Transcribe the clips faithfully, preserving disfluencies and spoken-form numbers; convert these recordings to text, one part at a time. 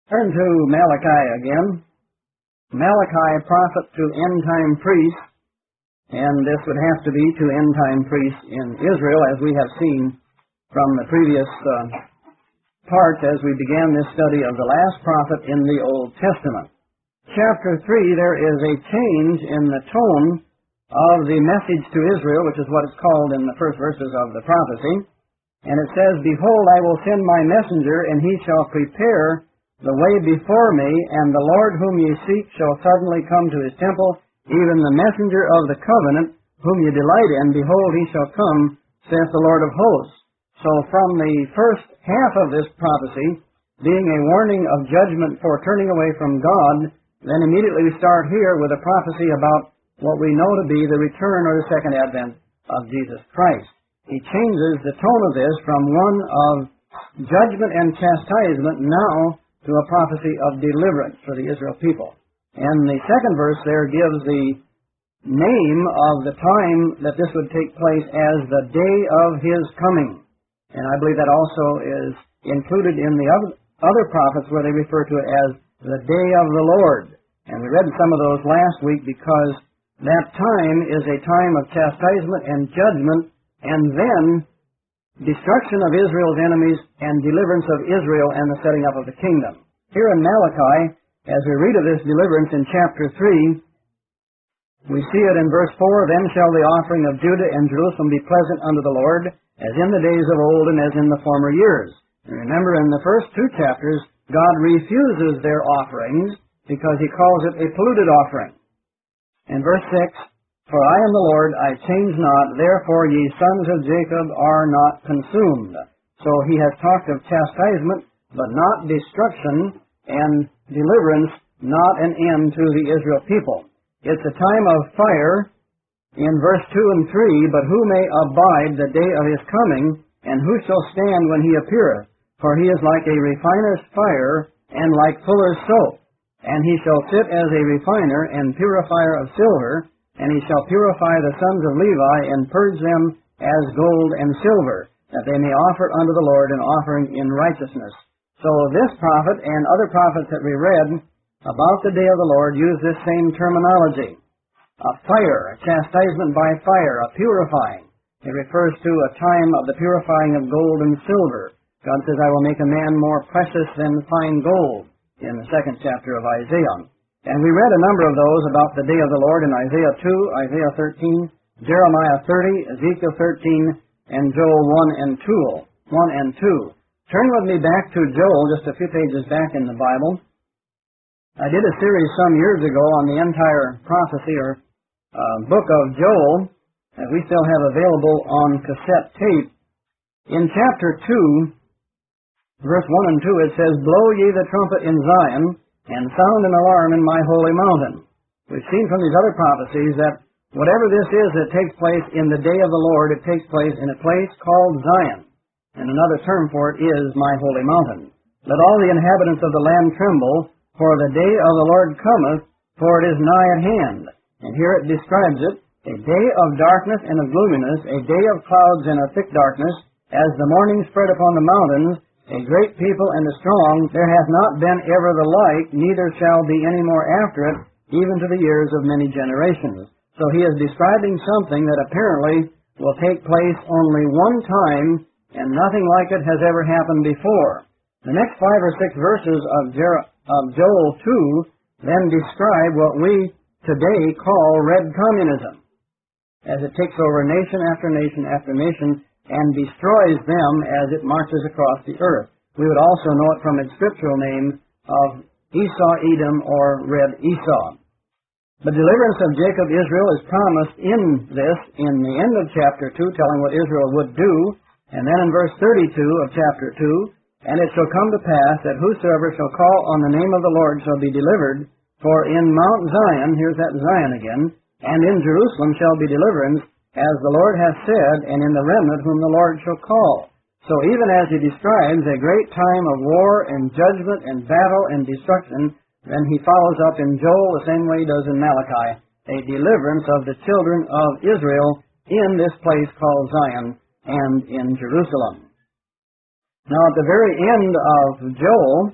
Turn to Malachi again. Malachi, prophet to end-time priests, and this would have to be to end-time priests in Israel, as we have seen from the previous uh, part as we began this study of the last prophet in the Old Testament. Chapter three, there is a change in the tone of the message to Israel, which is what it's called in the first verses of the prophecy. And it says, "Behold, I will send my messenger, and he shall prepare the way before me, and the Lord whom ye seek shall suddenly come to his temple, even the messenger of the covenant, whom ye delight in. Behold, he shall come, saith the Lord of hosts." So from the first half of this prophecy, being a warning of judgment for turning away from God, then immediately we start here with a prophecy about what we know to be the return or the second advent of Jesus Christ. He changes the tone of this from one of judgment and chastisement now to a prophecy of deliverance for the Israel people. And the second verse there gives the name of the time that this would take place as the day of his coming. And I believe that also is included in the other prophets where they refer to it as the day of the Lord. And we read some of those last week because that time is a time of chastisement and judgment, and then destruction of Israel's enemies and deliverance of Israel and the setting up of the kingdom. Here in Malachi, as we read of this deliverance in chapter three, we see it in verse four, "Then shall the offering of Judah and Jerusalem be pleasant unto the Lord, as in the days of old and as in the former years." And remember, in the first two chapters, God refuses their offerings because he calls it a polluted offering. In verse six, "For I am the Lord, I change not, therefore ye sons of Jacob are not consumed." So he has talked of chastisement, but not destruction, and deliverance, not an end to the Israel people. It's a time of fire in verse two and three, "But who may abide the day of his coming, and who shall stand when he appeareth? For he is like a refiner's fire, and like fuller's soap. And he shall sit as a refiner and purifier of silver, and he shall purify the sons of Levi, and purge them as gold and silver, that they may offer unto the Lord an offering in righteousness." So this prophet and other prophets that we read about the day of the Lord use this same terminology. A fire, a chastisement by fire, a purifying. It refers to a time of the purifying of gold and silver. God says, "I will make a man more precious than fine gold," in the second chapter of Isaiah. And we read a number of those about the day of the Lord in Isaiah two, Isaiah thirteen, Jeremiah thirty, Ezekiel thirteen, and Joel one and two. one and two. Turn with me back to Joel, just a few pages back in the Bible. I did a series some years ago on the entire prophecy or uh, book of Joel that we still have available on cassette tape. In chapter two, verse one and two, it says, "Blow ye the trumpet in Zion, and sound an alarm in my holy mountain." We've seen from these other prophecies that whatever this is that takes place in the day of the Lord, it takes place in a place called Zion. And another term for it is my holy mountain. "Let all the inhabitants of the land tremble, for the day of the Lord cometh, for it is nigh at hand." And here it describes it, a day of darkness and of gloominess, a day of clouds and of thick darkness, as the morning spread upon the mountains, a great people and a strong, there hath not been ever the like, neither shall be any more after it, even to the years of many generations. So he is describing something that apparently will take place only one time, and nothing like it has ever happened before. The next five or six verses of, Jer- of Joel two then describe what we today call red communism, as it takes over nation after nation after nation and destroys them as it marches across the earth. We would also know it from its scriptural name of Esau, Edom, or Red Esau. The deliverance of Jacob, Israel, is promised in this, in the end of chapter two, telling what Israel would do, and then in verse thirty-two of chapter two, "And it shall come to pass that whosoever shall call on the name of the Lord shall be delivered, for in Mount Zion," here's that Zion again, "and in Jerusalem shall be deliverance, as the Lord hath said, and in the remnant whom the Lord shall call." So even as he describes a great time of war and judgment and battle and destruction, then he follows up in Joel the same way he does in Malachi, a deliverance of the children of Israel in this place called Zion and in Jerusalem. Now at the very end of Joel,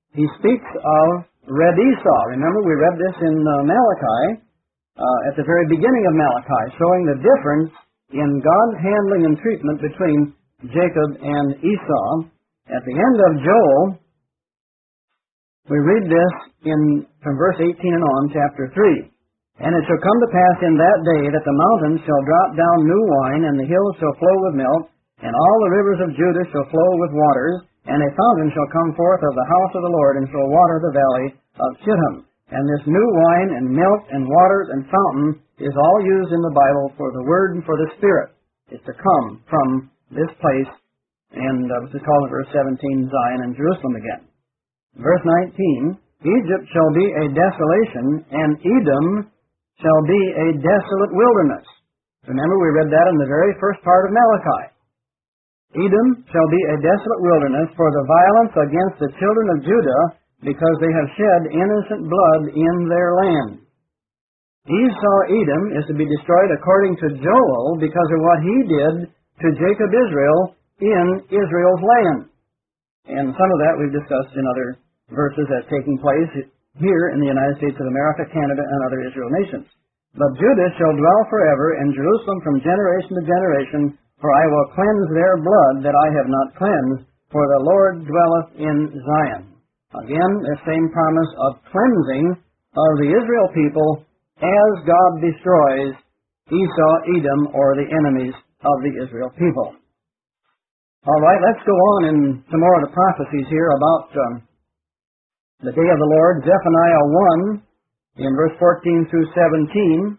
he speaks of red Esau. Remember, we read this in uh, Malachi, uh, at the very beginning of Malachi, showing the difference in God's handling and treatment between Jacob and Esau. At the end of Joel, we read this in from verse eighteen and on, chapter three. And it shall come to pass in that day that the mountains shall drop down new wine, and the hills shall flow with milk, and all the rivers of Judah shall flow with waters, and a fountain shall come forth of the house of the Lord, and shall water the valley of Chittim. And this new wine and milk and waters and fountain is all used in the Bible for the Word and for the Spirit. It's to come from this place, and uh, this is called in verse seventeen, Zion and Jerusalem again. Verse nineteen, Egypt shall be a desolation, and Edom shall be a desolate wilderness. Remember, we read that in the very first part of Malachi. Edom shall be a desolate wilderness for the violence against the children of Judah, because they have shed innocent blood in their land. Esau, Edom, is to be destroyed according to Joel because of what he did to Jacob, Israel, in Israel's land. And some of that we've discussed in other verses that's taking place here in the United States of America, Canada, and other Israel nations. But Judah shall dwell forever, and Jerusalem from generation to generation, for I will cleanse their blood that I have not cleansed, for the Lord dwelleth in Zion. Again, the same promise of cleansing of the Israel people as God destroys Esau, Edom, or the enemies of the Israel people. All right, let's go on in some more of the prophecies here about um, the day of the Lord. Zephaniah one, in verse fourteen through seventeen.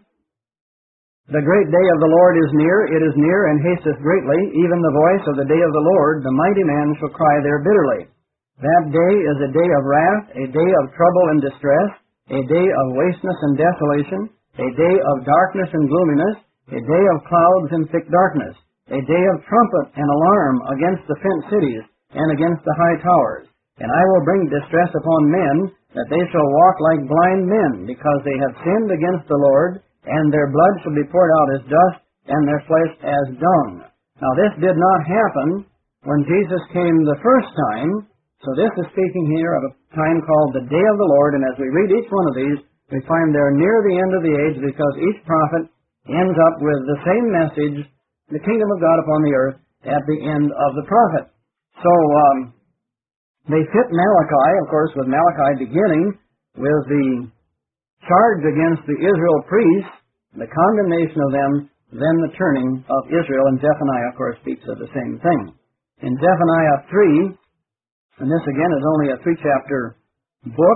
The great day of the Lord is near, it is near and hasteth greatly, even the voice of the day of the Lord, the mighty man shall cry there bitterly. That day is a day of wrath, a day of trouble and distress, a day of wasteness and desolation, a day of darkness and gloominess, a day of clouds and thick darkness, a day of trumpet and alarm against the fenced cities and against the high towers. And I will bring distress upon men, that they shall walk like blind men, because they have sinned against the Lord, and their blood shall be poured out as dust, and their flesh as dung. Now this did not happen when Jesus came the first time, so this is speaking here of a time called the day of the Lord, and as we read each one of these, we find they're near the end of the age, because each prophet ends up with the same message, the kingdom of God upon the earth, at the end of the prophet. So, um, they fit Malachi, of course, with Malachi beginning with the charge against the Israel priests, the condemnation of them, then the turning of Israel. And Zephaniah, of course, speaks of the same thing. In Zephaniah three, and this again is only a three-chapter book,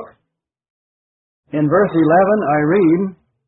in verse eleven I read,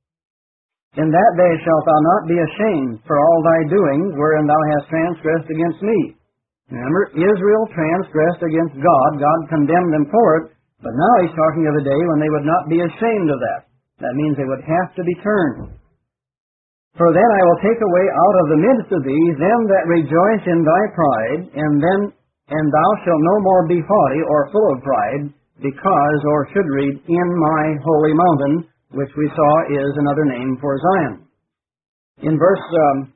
In that day shalt thou not be ashamed for all thy doings, wherein thou hast transgressed against me. Remember, Israel transgressed against God. God condemned them for it, but now he's talking of a day when they would not be ashamed of that. That means they would have to be turned. For then I will take away out of the midst of thee them that rejoice in thy pride, and then and thou shalt no more be haughty or full of pride, because, or should read, in my holy mountain, which we saw is another name for Zion. In verse um,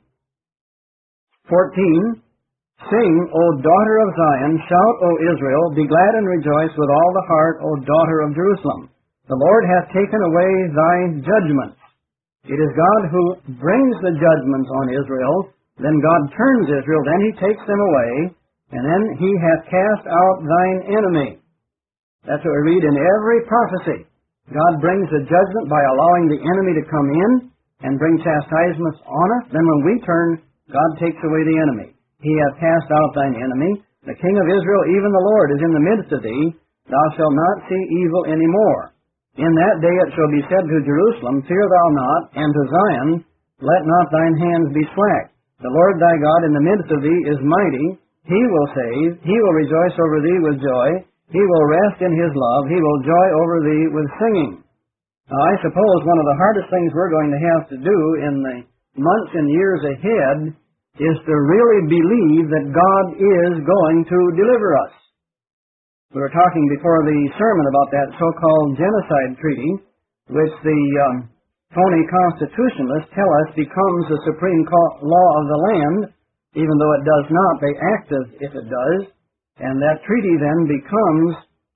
fourteen, Sing, O daughter of Zion, shout, O Israel, be glad and rejoice with all the heart, O daughter of Jerusalem. The Lord hath taken away thy judgments. It is God who brings the judgments on Israel, then God turns Israel, then he takes them away, and then he hath cast out thine enemy. That's what we read in every prophecy. God brings the judgment by allowing the enemy to come in and bring chastisements on us. Then when we turn, God takes away the enemy. He hath cast out thine enemy. The King of Israel, even the Lord, is in the midst of thee. Thou shalt not see evil any more. In that day it shall be said to Jerusalem, Fear thou not, and to Zion, Let not thine hands be slack. The Lord thy God in the midst of thee is mighty. He will save. He will rejoice over thee with joy. He will rest in his love. He will joy over thee with singing. Now I suppose one of the hardest things we're going to have to do in the months and years ahead is to really believe that God is going to deliver us. We were talking before the sermon about that so-called genocide treaty, which the um, phony constitutionalists tell us becomes the supreme law of the land, even though it does not. They act as if it does, and that treaty then becomes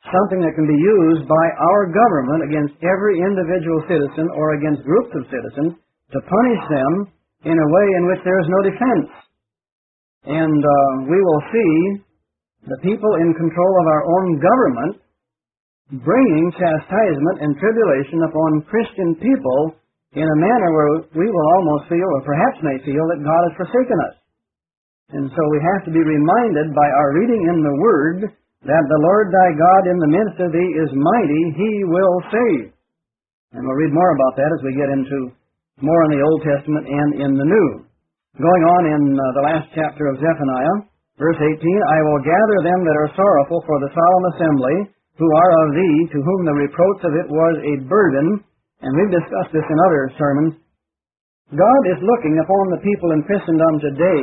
something that can be used by our government against every individual citizen or against groups of citizens to punish them in a way in which there is no defense. And uh, we will see the people in control of our own government bringing chastisement and tribulation upon Christian people in a manner where we will almost feel, or perhaps may feel, that God has forsaken us. And so we have to be reminded by our reading in the Word that the Lord thy God in the midst of thee is mighty, he will save. And we'll read more about that as we get into more in the Old Testament and in the New. Going on in uh, the last chapter of Zephaniah, verse eighteen, I will gather them that are sorrowful for the solemn assembly, who are of thee, to whom the reproach of it was a burden. And we've discussed this in other sermons. God is looking upon the people in Christendom today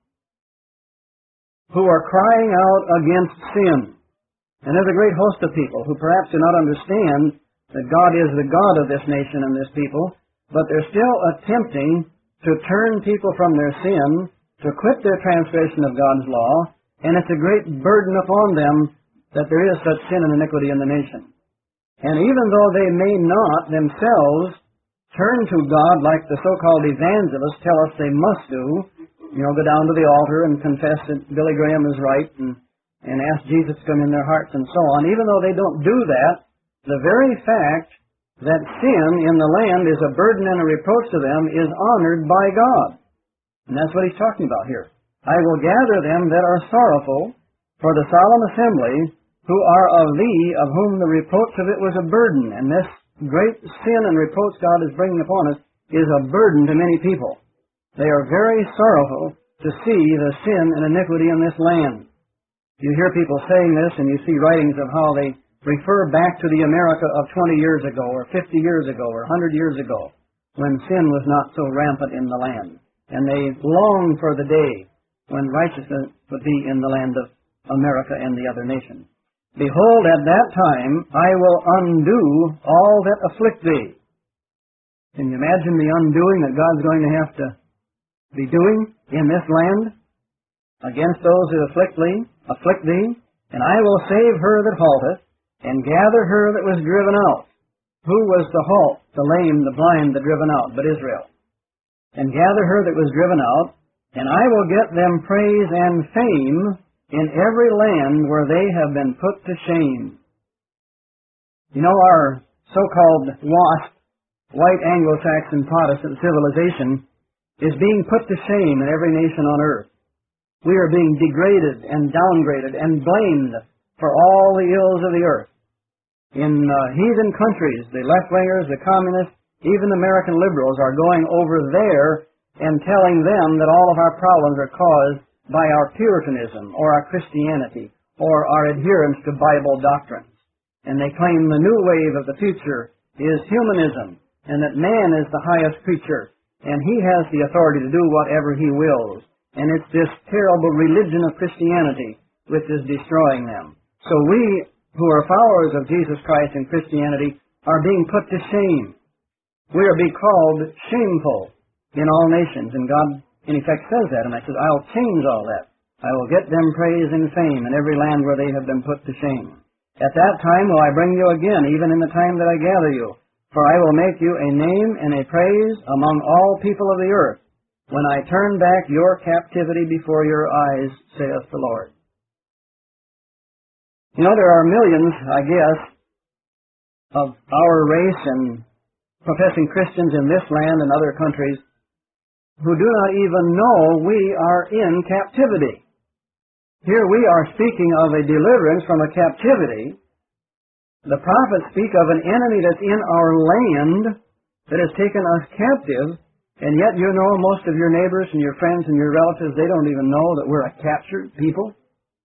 who are crying out against sin. And there's a great host of people who perhaps do not understand that God is the God of this nation and this people, but they're still attempting to turn people from their sin, to quit their transgression of God's law, and it's a great burden upon them that there is such sin and iniquity in the nation. And even though they may not themselves turn to God like the so-called evangelists tell us they must do, you know, go down to the altar and confess that Billy Graham is right and, and ask Jesus to come in their hearts and so on, even though they don't do that, the very fact that sin in the land is a burden and a reproach to them is honored by God. And that's what he's talking about here. I will gather them that are sorrowful for the solemn assembly, who are of thee, of whom the reproach of it was a burden. And this great sin and reproach God is bringing upon us is a burden to many people. They are very sorrowful to see the sin and iniquity in this land. You hear people saying this, and you see writings of how they refer back to the America of twenty years ago, or fifty years ago, or one hundred years ago, when sin was not so rampant in the land. And they long for the day when righteousness would be in the land of America and the other nations. Behold, at that time I will undo all that afflict thee. Can you imagine the undoing that God's going to have to be doing in this land against those who afflict thee, afflict thee? And I will save her that halteth, and gather her that was driven out. Who was the halt, the lame, the blind, the driven out, but Israel? And gather her that was driven out, and I will get them praise and fame in every land where they have been put to shame. You know, our so-called WASP, white Anglo-Saxon Protestant civilization, is being put to shame in every nation on earth. We are being degraded and downgraded and blamed for all the ills of the earth. In uh, heathen countries, the left-wingers, the communists, even American liberals are going over there and telling them that all of our problems are caused by our Puritanism or our Christianity or our adherence to Bible doctrines. And they claim the new wave of the future is humanism and that man is the highest creature and he has the authority to do whatever he wills. And it's this terrible religion of Christianity which is destroying them. So we who are followers of Jesus Christ and Christianity are being put to shame. We are being called shameful in all nations, and God in effect says that, and I said, I'll change all that. I will get them praise and fame in every land where they have been put to shame. At that time will I bring you again, even in the time that I gather you, for I will make you a name and a praise among all people of the earth, when I turn back your captivity before your eyes, saith the Lord. You know, there are millions, I guess, of our race and professing Christians in this land and other countries who do not even know we are in captivity. Here we are speaking of a deliverance from a captivity. The prophets speak of an enemy that's in our land that has taken us captive, and yet you know most of your neighbors and your friends and your relatives, they don't even know that we're a captured people.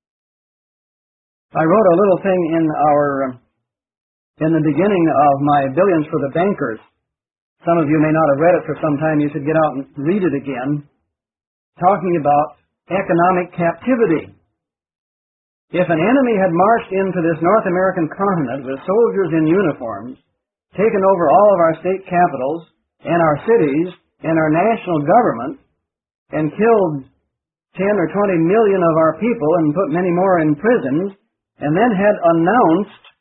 I wrote a little thing in our, in the beginning of my Billions for the Bankers. Some of you may not have read it for some time. You should get out and read it again. Talking about economic captivity. If an enemy had marched into this North American continent with soldiers in uniforms, taken over all of our state capitals and our cities and our national government, and killed ten or twenty million of our people and put many more in prisons, and then had announced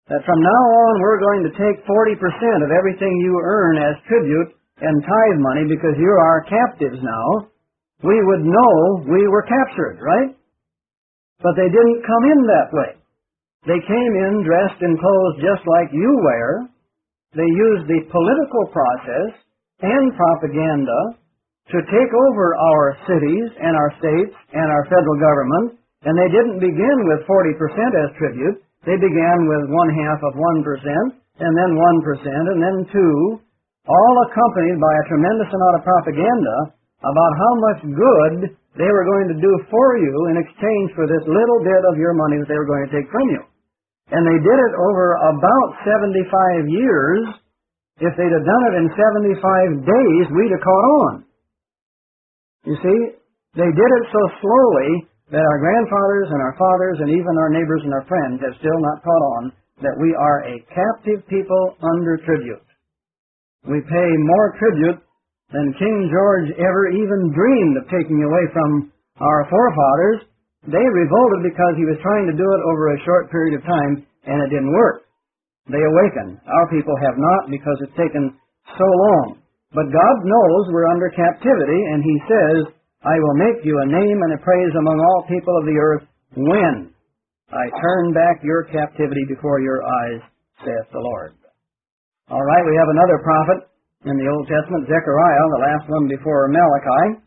that from now on we're going to take forty percent of everything you earn as tribute and tithe money because you're our captives now, we would know we were captured, right? But they didn't come in that way. They came in dressed in clothes just like you wear. They used the political process and propaganda to take over our cities and our states and our federal government, and they didn't begin with forty percent as tribute. They began with one half of one percent, and then one percent, and then two, all accompanied by a tremendous amount of propaganda about how much good they were going to do for you in exchange for this little bit of your money that they were going to take from you. And they did it over about seventy-five years. If they'd have done it in seventy-five days, we'd have caught on. You see, they did it so slowly that our grandfathers and our fathers and even our neighbors and our friends have still not caught on that we are a captive people under tribute. We pay more tribute than King George ever even dreamed of taking away from our forefathers. They revolted because he was trying to do it over a short period of time, and it didn't work. They awakened. Our people have not because it's taken so long. But God knows we're under captivity, and He says, I will make you a name and a praise among all people of the earth when I turn back your captivity before your eyes, saith the Lord. All right, we have another prophet in the Old Testament, Zechariah, the last one before Malachi.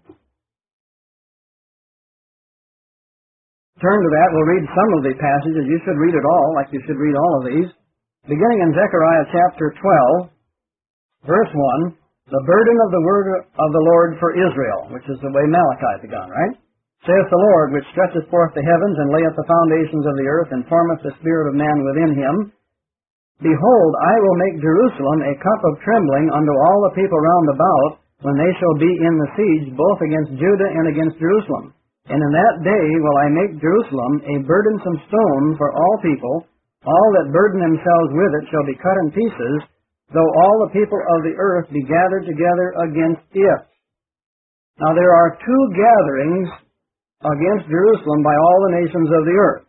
Turn to that. We'll read some of the passages. You should read it all, like you should read all of these. Beginning in Zechariah chapter twelve, verse one, the burden of the word of the Lord for Israel, which is the way Malachi begun, right? Saith the Lord, which stretcheth forth the heavens, and layeth the foundations of the earth, and formeth the spirit of man within him. Behold, I will make Jerusalem a cup of trembling unto all the people round about, when they shall be in the siege, both against Judah and against Jerusalem. And in that day will I make Jerusalem a burdensome stone for all people. All that burden themselves with it shall be cut in pieces, though all the people of the earth be gathered together against it. Now there are two gatherings against Jerusalem by all the nations of the earth.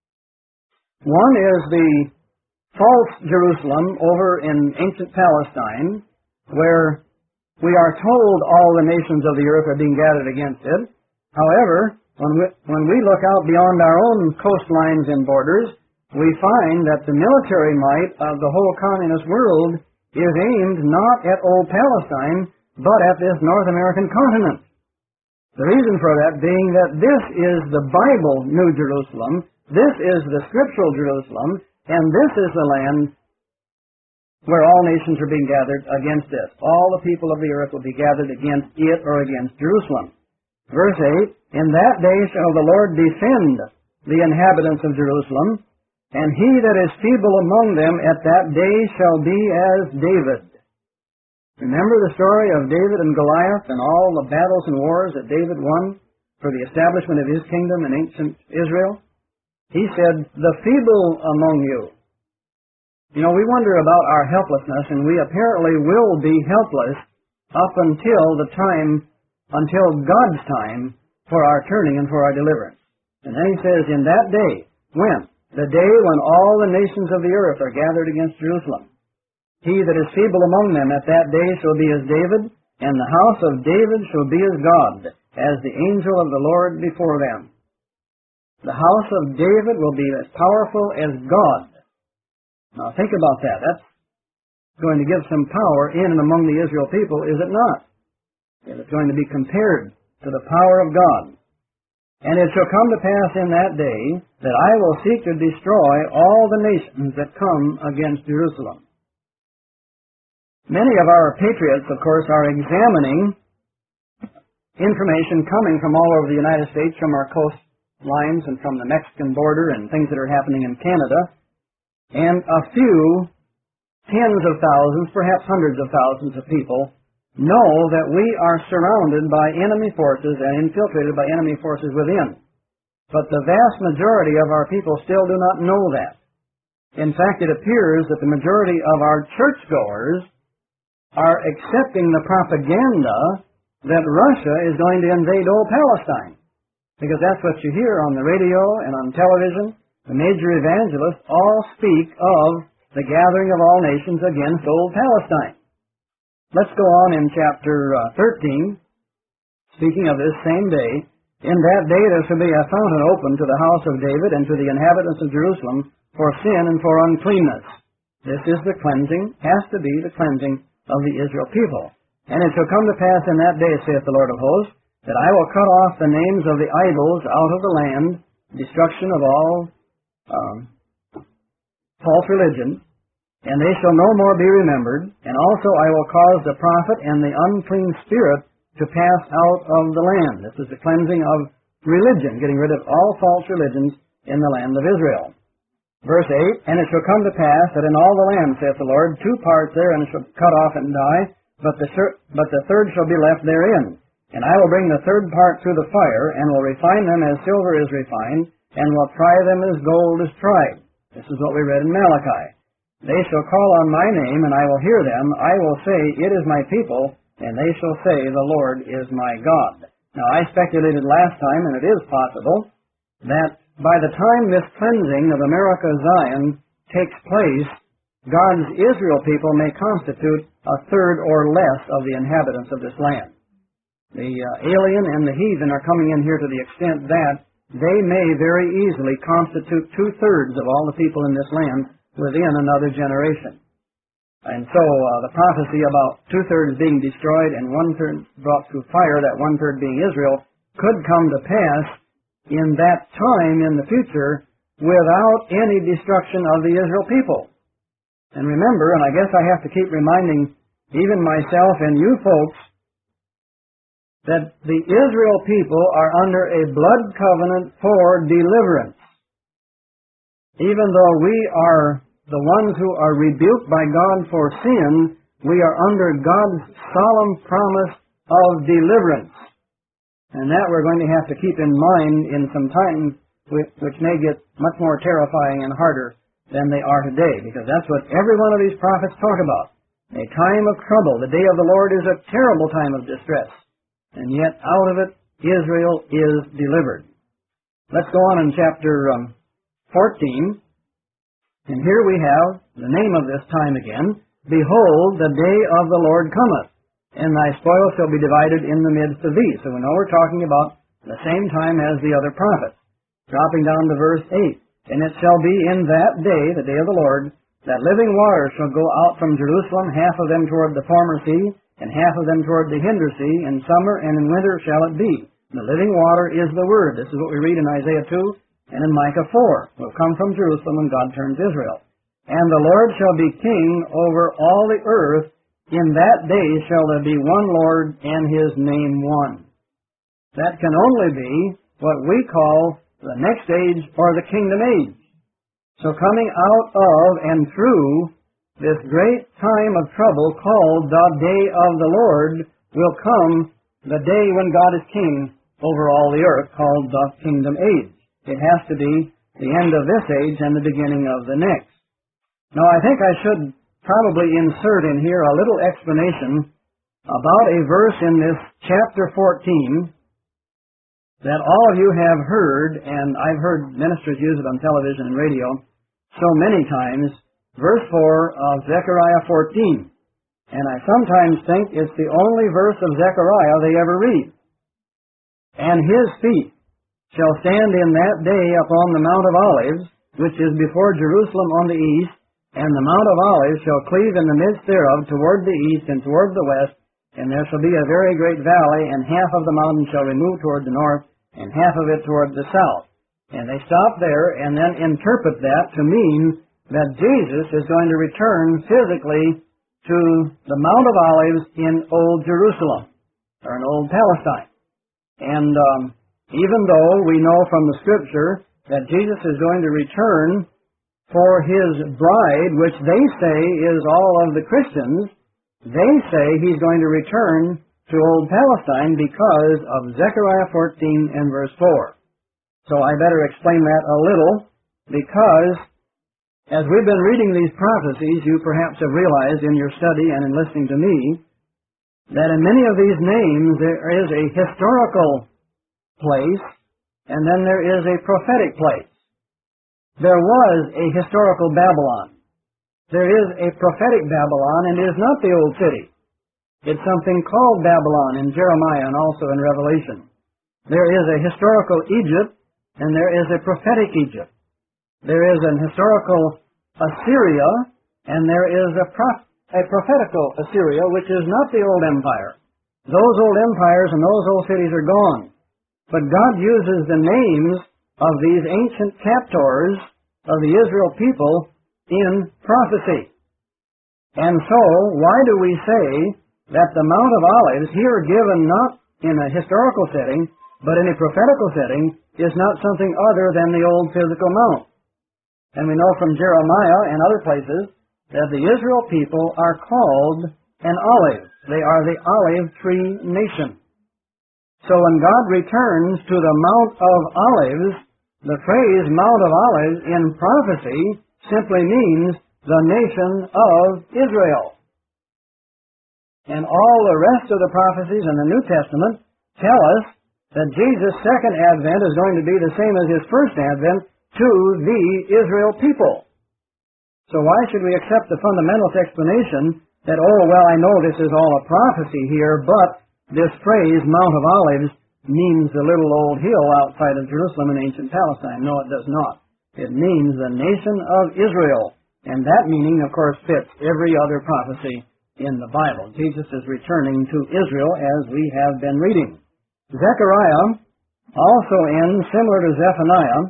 One is the false Jerusalem over in ancient Palestine, where we are told all the nations of the earth are being gathered against it. However, when we, when we look out beyond our own coastlines and borders, we find that the military might of the whole communist world is aimed not at old Palestine, but at this North American continent. The reason for that being that this is the Bible New Jerusalem, this is the scriptural Jerusalem, and this is the land where all nations are being gathered against it. All the people of the earth will be gathered against it or against Jerusalem. Verse eight, in that day shall the Lord defend the inhabitants of Jerusalem, and he that is feeble among them at that day shall be as David. Remember the story of David and Goliath and all the battles and wars that David won for the establishment of his kingdom in ancient Israel? He said, the feeble among you. You know, we wonder about our helplessness, and we apparently will be helpless up until the time, until God's time for our turning and for our deliverance. And then he says, in that day, when? The day when all the nations of the earth are gathered against Jerusalem. He that is feeble among them at that day shall be as David, and the house of David shall be as God, as the angel of the Lord before them. The house of David will be as powerful as God. Now think about that. That's going to give some power in and among the Israel people, is it not? It's going to be compared to the power of God. And it shall come to pass in that day that I will seek to destroy all the nations that come against Jerusalem. Many of our patriots, of course, are examining information coming from all over the United States, from our coastlines and from the Mexican border and things that are happening in Canada. And a few, tens of thousands, perhaps hundreds of thousands of people know that we are surrounded by enemy forces and infiltrated by enemy forces within. But the vast majority of our people still do not know that. In fact, it appears that the majority of our churchgoers are accepting the propaganda that Russia is going to invade old Palestine. Because that's what you hear on the radio and on television. the major evangelists, all speak of the gathering of all nations against old Palestine. Let's go on in chapter uh, thirteen, speaking of this same day. In that day there shall be a fountain open to the house of David and to the inhabitants of Jerusalem for sin and for uncleanness. This is the cleansing, has to be the cleansing of the Israel people. And it shall come to pass in that day, saith the Lord of hosts, that I will cut off the names of the idols out of the land, destruction of all um, false religion, and they shall no more be remembered. And also I will cause the prophet and the unclean spirit to pass out of the land. This is the cleansing of religion, getting rid of all false religions in the land of Israel. Verse eight, and it shall come to pass that in all the land, saith the Lord, two parts therein shall cut off and die, but the, but the third shall be left therein. And I will bring the third part through the fire, and will refine them as silver is refined, and will try them as gold is tried. This is what we read in Malachi. They shall call on my name, and I will hear them. I will say, it is my people, and they shall say, the Lord is my God. Now, I speculated last time, and it is possible, that by the time this cleansing of America Zion takes place, God's Israel people may constitute a third or less of the inhabitants of this land. The uh, alien and the heathen are coming in here to the extent that they may very easily constitute two-thirds of all the people in this land within another generation. And so uh, the prophecy about two-thirds being destroyed and one-third brought through fire, that one-third being Israel, could come to pass in that time in the future without any destruction of the Israel people. And remember, and I guess I have to keep reminding even myself and you folks, that the Israel people are under a blood covenant for deliverance. Even though we are the ones who are rebuked by God for sin, we are under God's solemn promise of deliverance. And that we're going to have to keep in mind in some time, which may get much more terrifying and harder than they are today, because that's what every one of these prophets talk about. A time of trouble. The day of the Lord is a terrible time of distress. And yet, out of it, Israel is delivered. Let's go on in chapter um, fourteen. And here we have the name of this time again. Behold, the day of the Lord cometh, and thy spoil shall be divided in the midst of thee. So we know we're talking about the same time as the other prophets. Dropping down to verse eight. And it shall be in that day, the day of the Lord, that living waters shall go out from Jerusalem, half of them toward the former sea, and half of them toward the hinder sea. In summer and in winter shall it be. The living water is the word. This is what we read in Isaiah two and in Micah four. Will come from Jerusalem when God turns Israel. And the Lord shall be king over all the earth. In that day shall there be one Lord, and his name one. That can only be what we call the next age or the kingdom age. So coming out of and through this great time of trouble called the day of the Lord will come the day when God is king over all the earth, called the kingdom age. It has to be the end of this age and the beginning of the next. Now I think I should probably insert in here a little explanation about a verse in this chapter fourteen that all of you have heard, and I've heard ministers use it on television and radio so many times, verse four of Zechariah fourteen. And I sometimes think it's the only verse of Zechariah they ever read. And his feet shall stand in that day upon the Mount of Olives, which is before Jerusalem on the east, and the Mount of Olives shall cleave in the midst thereof toward the east and toward the west, and there shall be a very great valley, and half of the mountain shall remove toward the north, and half of it toward the south. And they stop there and then interpret that to mean that Jesus is going to return physically to the Mount of Olives in Old Jerusalem, or in Old Palestine. And um, even though we know from the Scripture that Jesus is going to return for his bride, which they say is all of the Christians, they say he's going to return to Old Palestine because of Zechariah fourteen and verse four. So I better explain that a little, because as we've been reading these prophecies, you perhaps have realized in your study and in listening to me that in many of these names there is a historical place and then there is a prophetic place. there was a historical Babylon. There is a prophetic Babylon, and it is not the old city. It's something called Babylon in Jeremiah and also in Revelation. There is a historical Egypt, and there is a prophetic Egypt. There is an historical Assyria, and there is a, prof- a prophetical Assyria, which is not the old empire. Those old empires and those old cities are gone. But God uses the names of these ancient captors of the Israel people in prophecy. And so, why do we say that the Mount of Olives, here given not in a historical setting, but in a prophetical setting, is not something other than the old physical mount? And we know from Jeremiah and other places that the Israel people are called an olive. They are the olive tree nation. So when God returns to the Mount of Olives, the phrase Mount of Olives in prophecy simply means the nation of Israel. And all the rest of the prophecies in the New Testament tell us that Jesus' second advent is going to be the same as his first advent to the Israel people. So why should we accept the fundamentalist explanation that, oh, well, I know this is all a prophecy here, but this phrase, Mount of Olives, means the little old hill outside of Jerusalem in ancient Palestine? No, it does not. It means the nation of Israel. And that meaning, of course, fits every other prophecy in the Bible. Jesus is returning to Israel, as we have been reading. Zechariah also ends similar to Zephaniah.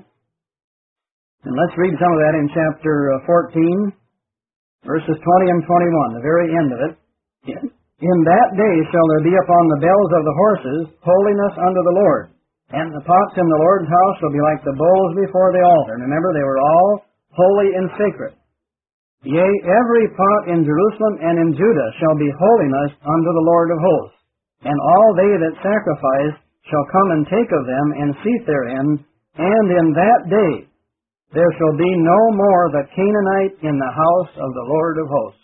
And let's read some of that in chapter fourteen, verses twenty and twenty-one, the very end of it. In that day shall there be upon the bells of the horses holiness unto the Lord, and the pots in the Lord's house shall be like the bowls before the altar. And remember, they were all holy and sacred. Yea, every pot in Jerusalem and in Judah shall be holiness unto the Lord of hosts. And all they that sacrifice shall come and take of them, and seat therein. And in that day there shall be no more the Canaanite in the house of the Lord of hosts.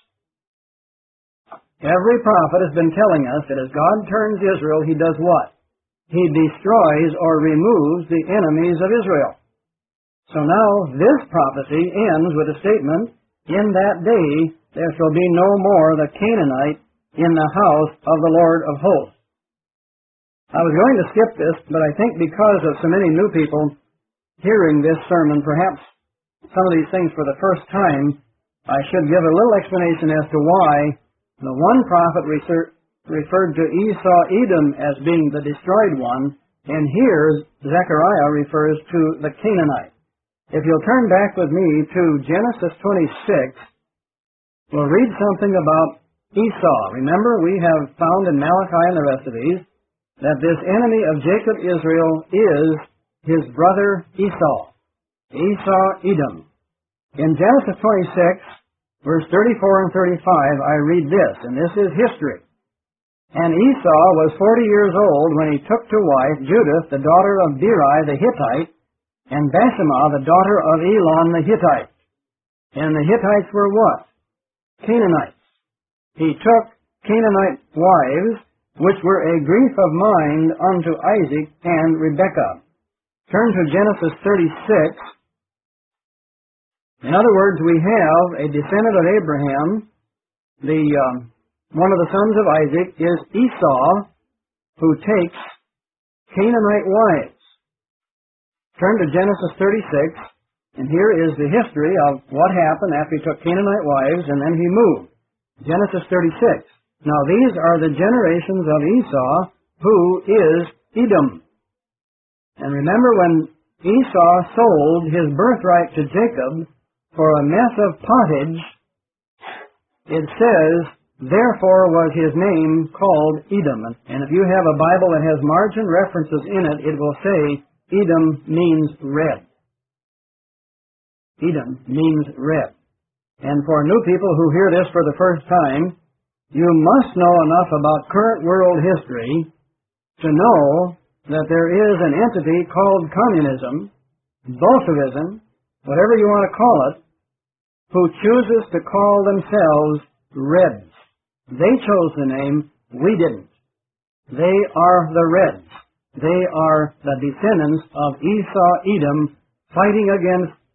Every prophet has been telling us that as God turns Israel, he does what? He destroys or removes the enemies of Israel. So now this prophecy ends with a statement, in that day there shall be no more the Canaanite in the house of the Lord of hosts. I was going to skip this, but I think because of so many new people hearing this sermon, perhaps some of these things for the first time, I should give a little explanation as to why the one prophet refer, referred to Esau, Edom, as being the destroyed one, and here Zechariah refers to the Canaanite. If you'll turn back with me to Genesis twenty-six, we'll read something about Esau. Remember, we have found in Malachi and the rest of these that this enemy of Jacob, Israel, is his brother Esau. Esau, Edom. In Genesis twenty-six, verse thirty-four and thirty-five, I read this, and this is history. And Esau was forty years old when he took to wife Judith, the daughter of Beri the Hittite, and Bashemah, the daughter of Elon the Hittite. And the Hittites were what? Canaanites. He took Canaanite wives, which were a grief of mind unto Isaac and Rebekah. Turn to Genesis thirty-six. In other words, we have a descendant of Abraham. The um, one of the sons of Isaac is Esau, who takes Canaanite wives. Turn to Genesis thirty-six, and here is the history of what happened after he took Canaanite wives and then he moved. Genesis thirty-six. Now these are the generations of Esau, who is Edom. And remember when Esau sold his birthright to Jacob for a mess of pottage, it says, therefore was his name called Edom. And if you have a Bible that has margin references in it, it will say Edom means red. Edom means red. And for new people who hear this for the first time, you must know enough about current world history to know that there is an entity called communism, Bolshevism, whatever you want to call it, who chooses to call themselves Reds. They chose the name, we didn't. They are the Reds. They are the descendants of Esau, Edom, fighting against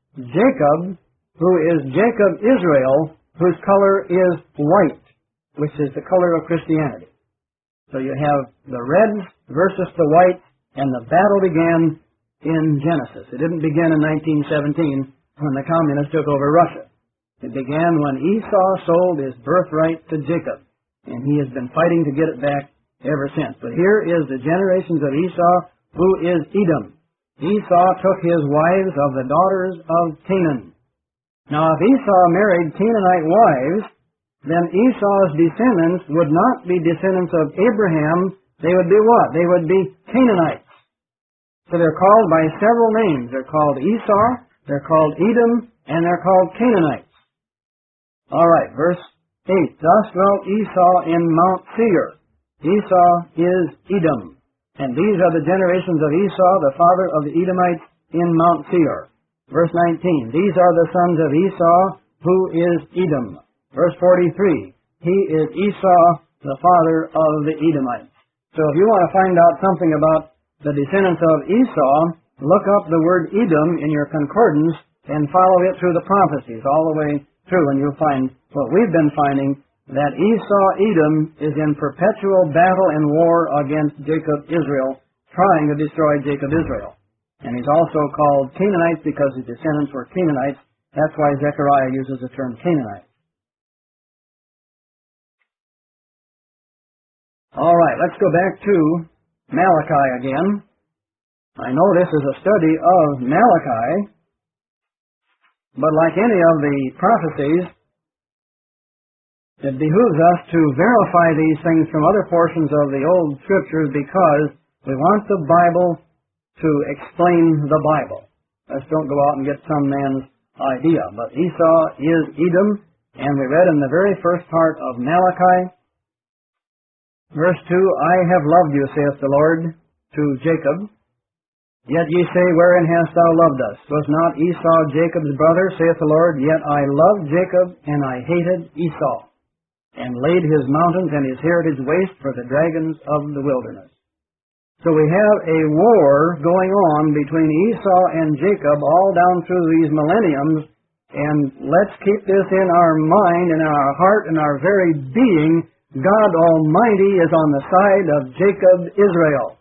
Jacob, who is Jacob Israel, whose color is white, which is the color of Christianity. So you have the reds versus the whites, and the battle began in Genesis. It didn't begin in nineteen seventeen when the communists took over Russia. It began when Esau sold his birthright to Jacob, and he has been fighting to get it back ever since. But here is the generations of Esau, who is Edom. Esau took his wives of the daughters of Canaan. Now, if Esau married Canaanite wives, then Esau's descendants would not be descendants of Abraham. They would be what? They would be Canaanites. So they're called by several names. They're called Esau, they're called Edom, and they're called Canaanites. All right, verse eight. Thus dwelt Esau in Mount Seir. Esau is Edom. And these are the generations of Esau, the father of the Edomites, in Mount Seir. Verse nineteen. These are the sons of Esau, who is Edom. Verse forty-three. He is Esau, the father of the Edomites. So if you want to find out something about the descendants of Esau, look up the word Edom in your concordance and follow it through the prophecies all the way through, and you'll find what we've been finding, that Esau, Edom, is in perpetual battle and war against Jacob, Israel, trying to destroy Jacob, Israel. And he's also called Canaanites because his descendants were Canaanites. That's why Zechariah uses the term Canaanite. All right, let's go back to Malachi again. I know this is a study of Malachi, but like any of the prophecies, it behooves us to verify these things from other portions of the Old Scriptures because we want the Bible to explain the Bible. Let's don't go out and get some man's idea. But Esau is Edom, and we read in the very first part of Malachi, verse two, I have loved you, saith the Lord, to Jacob. Yet ye say, wherein hast thou loved us? Was not Esau Jacob's brother, saith the Lord? Yet I loved Jacob, and I hated Esau, and laid his mountains and his heritage waste for the dragons of the wilderness. So we have a war going on between Esau and Jacob all down through these millenniums, and let's keep this in our mind, in our heart, in our very being. God Almighty is on the side of Jacob, Israel.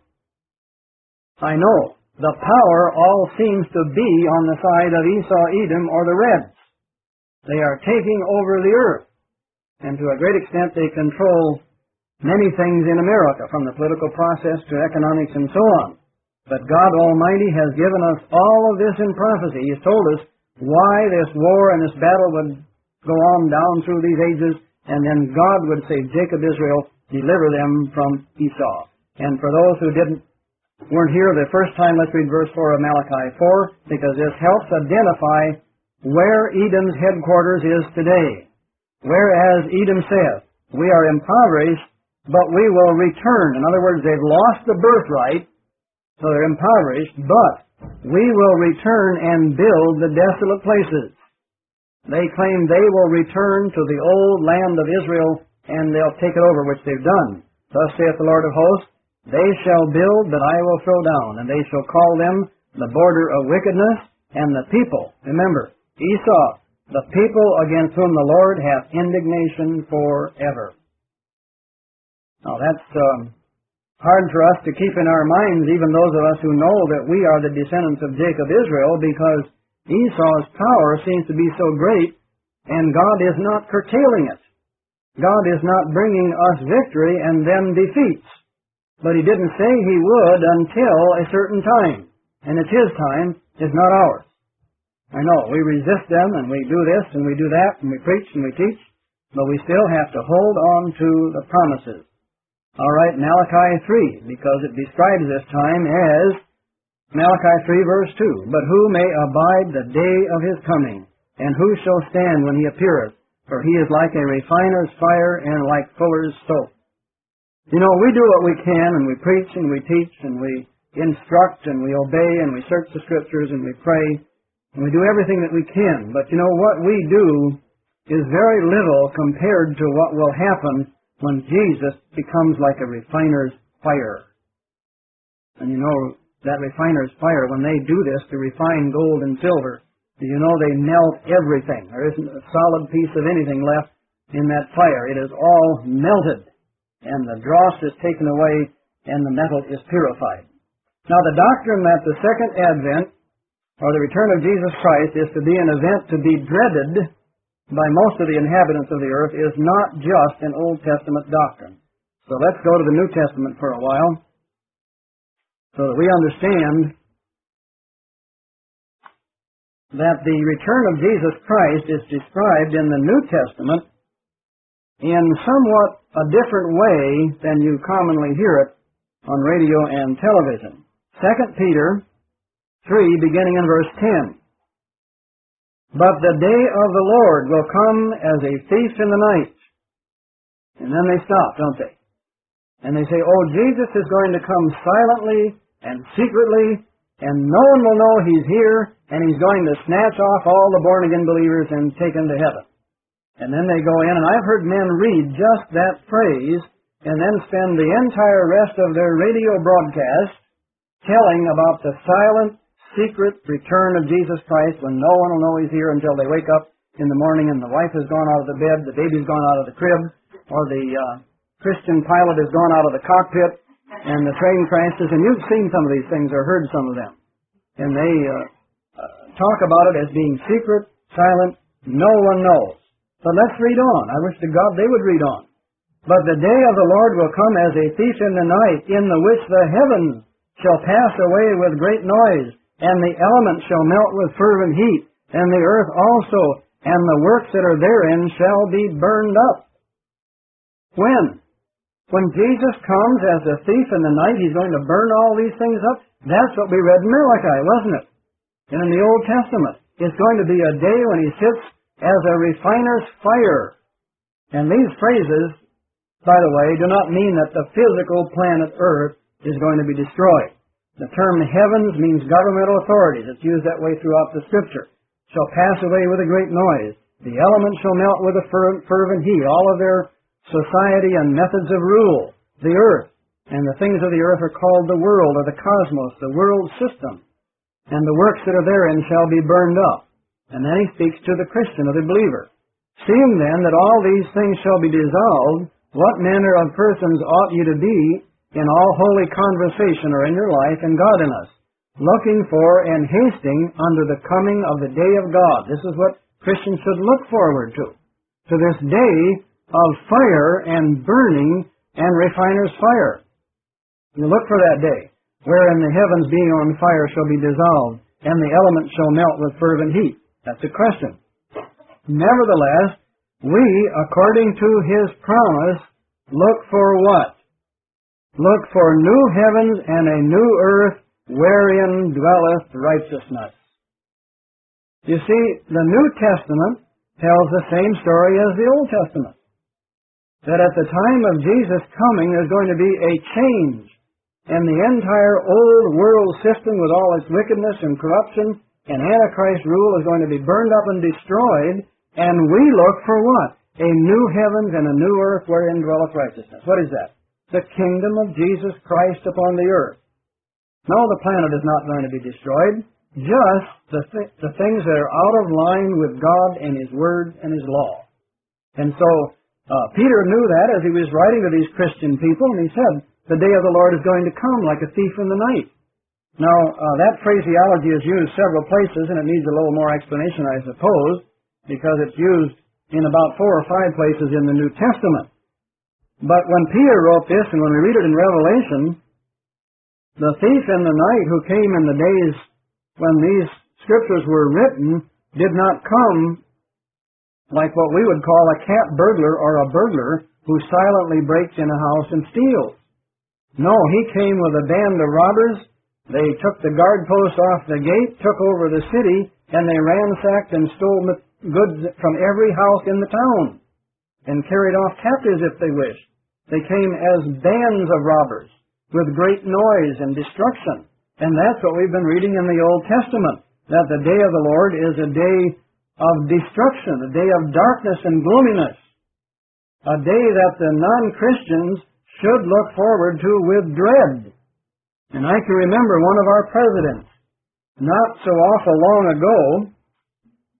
I know the power all seems to be on the side of Esau, Edom, or the Reds. They are taking over the earth, and to a great extent they control many things in America, from the political process to economics and so on. But God Almighty has given us all of this in prophecy. He's told us why this war and this battle would go on down through these ages, and then God would save Jacob, Israel, deliver them from Esau. And for those who didn't weren't here the first time, let's read verse four of Malachi four, because this helps identify where Edom's headquarters is today. Whereas Edom saith, we are impoverished, but we will return. In other words, they've lost the birthright, so they're impoverished, but we will return and build the desolate places. They claim they will return to the old land of Israel, and they'll take it over, which they've done. Thus saith the Lord of hosts, they shall build, but I will throw down, and they shall call them the border of wickedness, and the people, remember, Esau, the people against whom the Lord hath indignation forever. Now that's um, hard for us to keep in our minds, even those of us who know that we are the descendants of Jacob, Israel, because Esau's power seems to be so great, and God is not curtailing it. God is not bringing us victory and then defeats. But he didn't say he would until a certain time. And it's his time, it's not ours. I know, we resist them, and we do this, and we do that, and we preach, and we teach, but we still have to hold on to the promises. All right, Malachi three, because it describes this time as Malachi three, verse two. But who may abide the day of his coming? And who shall stand when he appeareth? For he is like a refiner's fire, and like fuller's soap. You know, we do what we can, and we preach, and we teach, and we instruct, and we obey, and we search the Scriptures, and we pray, and we do everything that we can. But you know, what we do is very little compared to what will happen when Jesus becomes like a refiner's fire. And you know, that refiner's fire, when they do this to refine gold and silver, Do you know they melt everything? There isn't a solid piece of anything left in that fire. It is all melted, and the dross is taken away, and the metal is purified. Now, the doctrine that the second advent, or the return of Jesus Christ, is to be an event to be dreaded by most of the inhabitants of the earth is not just an Old Testament doctrine. So let's go to the New Testament for a while so that we understand that the return of Jesus Christ is described in the New Testament in somewhat a different way than you commonly hear it on radio and television. Second Peter three, beginning in verse ten. But the day of the Lord will come as a thief in the night. And then they stop, don't they? And they say, oh, Jesus is going to come silently and secretly, and no one will know He's here, and He's going to snatch off all the born-again believers and take them to heaven. And then they go in, and I've heard men read just that phrase, and then spend the entire rest of their radio broadcast telling about the silent, secret return of Jesus Christ when no one will know He's here until they wake up in the morning and the wife has gone out of the bed, the baby's gone out of the crib, or the uh, Christian pilot has gone out of the cockpit, and the train crashes. And you've seen some of these things or heard some of them. And they uh, uh, talk about it as being secret, silent, no one knows. But let's read on. I wish to God they would read on. But the day of the Lord will come as a thief in the night, in the which the heavens shall pass away with great noise, and the elements shall melt with fervent heat, and the earth also, and the works that are therein shall be burned up. When? When Jesus comes as a thief in the night, He's going to burn all these things up? That's what we read in Malachi, wasn't it? And in the Old Testament, it's going to be a day when He sits as a refiner's fire. And these phrases, by the way, do not mean that the physical planet Earth is going to be destroyed. The term heavens means governmental authorities. It's used that way throughout the Scripture. Shall pass away with a great noise. The elements shall melt with a fervent heat. All of their society and methods of rule. The earth and the things of the earth are called the world, or the cosmos, the world system. And the works that are therein shall be burned up. And then He speaks to the Christian, or the believer. Seeing then that all these things shall be dissolved, what manner of persons ought you to be in all holy conversation, or in your life, and godliness, looking for and hasting unto the coming of the day of God? This is what Christians should look forward to. To this day of fire and burning and refiner's fire. You look for that day, wherein the heavens being on fire shall be dissolved, and the elements shall melt with fervent heat. That's a question. Nevertheless, we, according to His promise, look for what? Look for new heavens and a new earth wherein dwelleth righteousness. You see, the New Testament tells the same story as the Old Testament. That at the time of Jesus' coming, there's going to be a change, and the entire old world system with all its wickedness and corruption and Antichrist rule is going to be burned up and destroyed, and we look for what? A new heavens and a new earth wherein dwelleth righteousness. What is that? The kingdom of Jesus Christ upon the earth. No, the planet is not going to be destroyed. Just the, th- the things that are out of line with God and His Word and His law. And so, uh, Peter knew that as he was writing to these Christian people, and he said, the day of the Lord is going to come like a thief in the night. Now, uh, that phraseology is used several places, and it needs a little more explanation, I suppose, because it's used in about four or five places in the New Testament. But when Peter wrote this, and when we read it in Revelation, the thief in the night who came in the days when these scriptures were written did not come like what we would call a cat burglar or a burglar who silently breaks in a house and steals. No, he came with a band of robbers. They took the guard post off the gate, took over the city, and they ransacked and stole goods from every house in the town and carried off captives if they wished. They came as bands of robbers with great noise and destruction. And that's what we've been reading in the Old Testament, that the day of the Lord is a day of destruction, a day of darkness and gloominess, a day that the non-Christians should look forward to with dread. And I can remember one of our presidents, not so awful long ago,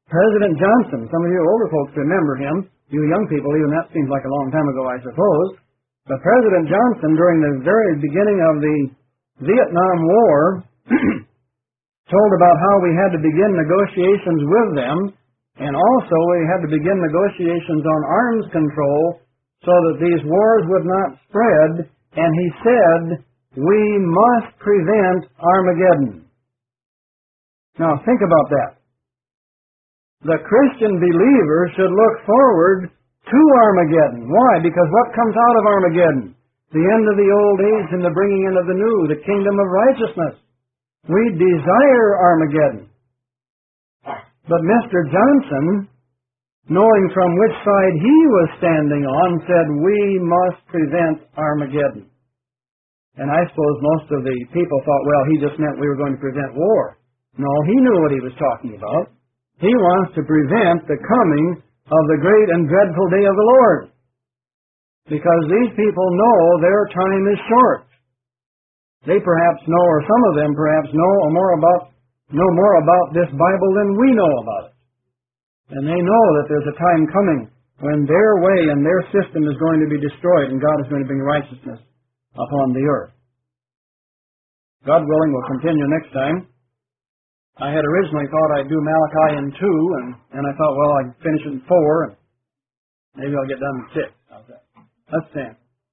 President Johnson, some of you older folks remember him. You young people, even that seems like a long time ago, I suppose. But President Johnson, during the very beginning of the Vietnam War, told about how we had to begin negotiations with them, and also we had to begin negotiations on arms control so that these wars would not spread, and he said, we must prevent Armageddon. Now think about that. The Christian believer should look forward to Armageddon. Why? Because what comes out of Armageddon? The end of the old age and the bringing in of the new, the kingdom of righteousness. We desire Armageddon. But Mister Johnson, knowing from which side he was standing on, said, we must prevent Armageddon. And I suppose most of the people thought, well, he just meant we were going to prevent war. No, he knew what he was talking about. He wants to prevent the coming of the great and dreadful day of the Lord. Because these people know their time is short. They perhaps know, or some of them perhaps know more about know more about this Bible than we know about it. And they know that there's a time coming when their way and their system is going to be destroyed and God is going to bring righteousness upon the earth. God willing, we'll continue next time. I had originally thought I'd do Malachi in two, and, and I thought, well, I'd finish it in four, and maybe I'll get done in six. How's that? Let's stand.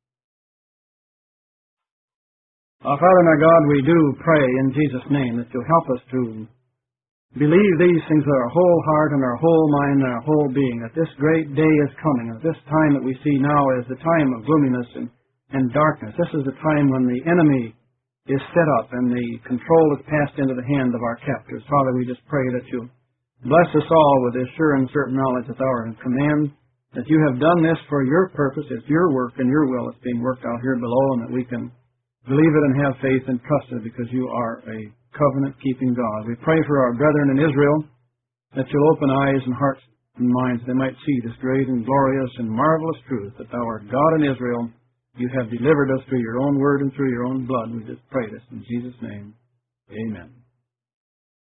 Our Father and our God, we do pray in Jesus' name that you'll help us to believe these things with our whole heart and our whole mind and our whole being, that this great day is coming, and this time that we see now is the time of gloominess and, and darkness. This is the time when the enemy is set up and the control is passed into the hand of our captors. Father, we just pray that you bless us all with this sure and certain knowledge that thou art in command, that you have done this for your purpose, it's your work and your will that's being worked out here below, and that we can believe it and have faith and trust it because you are a covenant-keeping God. We pray for our brethren in Israel, that you'll open eyes and hearts and minds that they might see this great and glorious and marvelous truth, that thou art God in Israel. You have delivered us through your own word and through your own blood. We just pray this in Jesus' name. Amen.